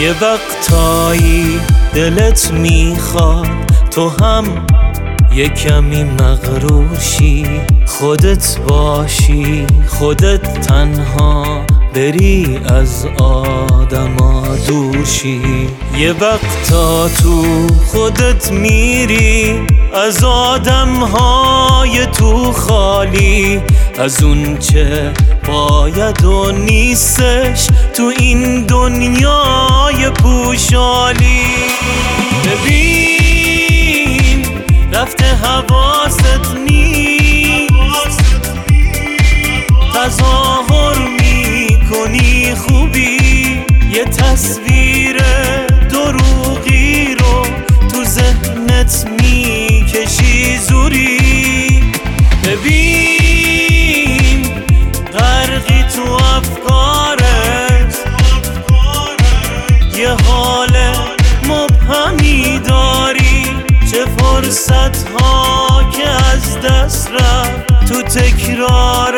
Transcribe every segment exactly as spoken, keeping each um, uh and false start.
یه وقتایی دلت میخواد تو هم یه کمی مغرور شی، خودت باشی، خودت تنها بری از آدما دور شی. یه وقتا تو خودت میری از آدمهای تو خالی، از اون چه باید و نیستش تو این دنیای پوشالی. ببین رفته حواست نیست، تظاهر میکنی خوبی، یه تصویر دروغی رو تو ذهنت میکشی زوری. ببین غرقی تو افکارت، یه حال مبهمی داری، چه فرصت ها که از دست رفت تو تکرار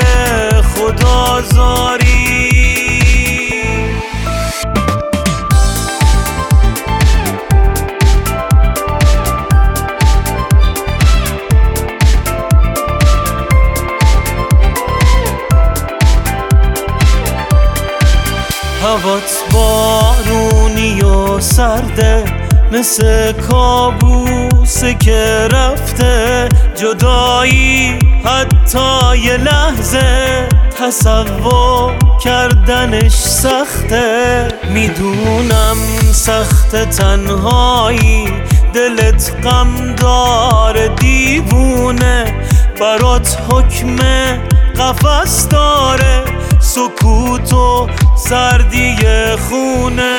خدازاری. هوات بارونی و سرده، مثل کابوسه که رفته. جدایی حتی یه لحظه تصور کردنش سخته. میدونم سخت تنهایی، دلت غم داره دیوونه، برات حکم قفس داره، سکوت و سردی خونه.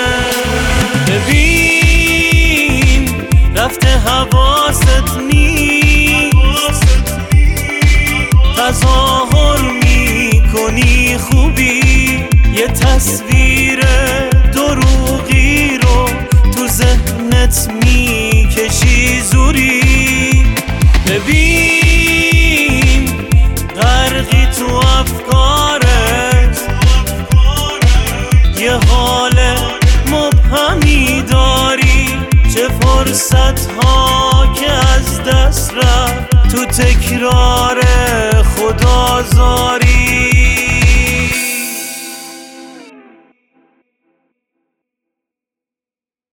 ببین رفته حواست نیست، تظاهر میکنی خوبی، یه تصویر دروغی رو تو ذهنت میکشی زوری. ببین غرقی تو افکارت، یه حال مبهمی داری، چه فرصت ها که از دست رفت تو تکرار خدازاری.